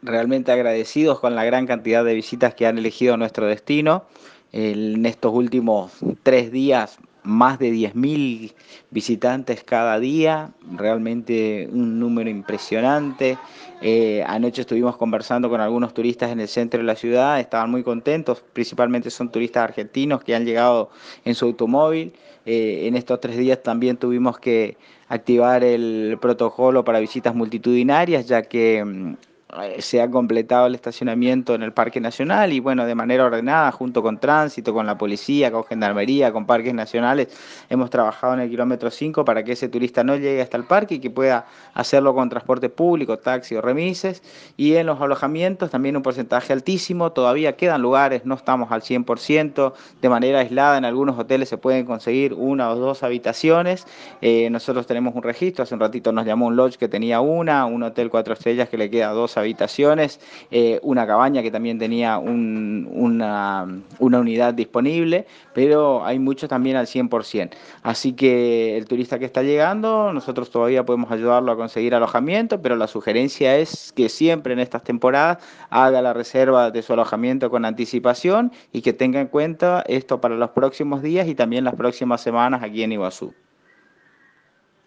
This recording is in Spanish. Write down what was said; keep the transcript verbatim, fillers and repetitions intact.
realmente agradecidos con la gran cantidad de visitas que han elegido nuestro destino. En estos últimos tres días, más de diez mil visitantes cada día, realmente un número impresionante. Eh, anoche estuvimos conversando con algunos turistas en el centro de la ciudad, estaban muy contentos, principalmente son turistas argentinos que han llegado en su automóvil. Eh, en estos tres días también tuvimos que activar el protocolo para visitas multitudinarias, ya que mm, eh, se ha completado el estacionamiento en el Parque Nacional y bueno, de manera ordenada, junto con tránsito, con la policía, con gendarmería, con parques nacionales, hemos trabajado en el kilómetro cinco para que ese turista no llegue hasta el parque y que pueda hacerlo con transporte público, taxi o remises. Y en los alojamientos también un porcentaje altísimo, todavía quedan lugares, no estamos al cien por ciento, de manera aislada en algunos hoteles se pueden conseguir una o dos habitaciones. Eh, nosotros tenemos un registro, hace un ratito nos llamó un lodge que tenía una, un hotel cuatro estrellas que le queda dos habitaciones, eh, una cabaña que también tenía un, una, una unidad disponible, pero hay muchos también al cien por ciento. Así que el turista que está llegando, nosotros todavía podemos ayudarlo a conseguir alojamiento, pero la sugerencia es que siempre en estas temporadas haga la reserva de su alojamiento con anticipación y que tenga en cuenta esto para los próximos días y también las próximas semanas aquí en Iguazú.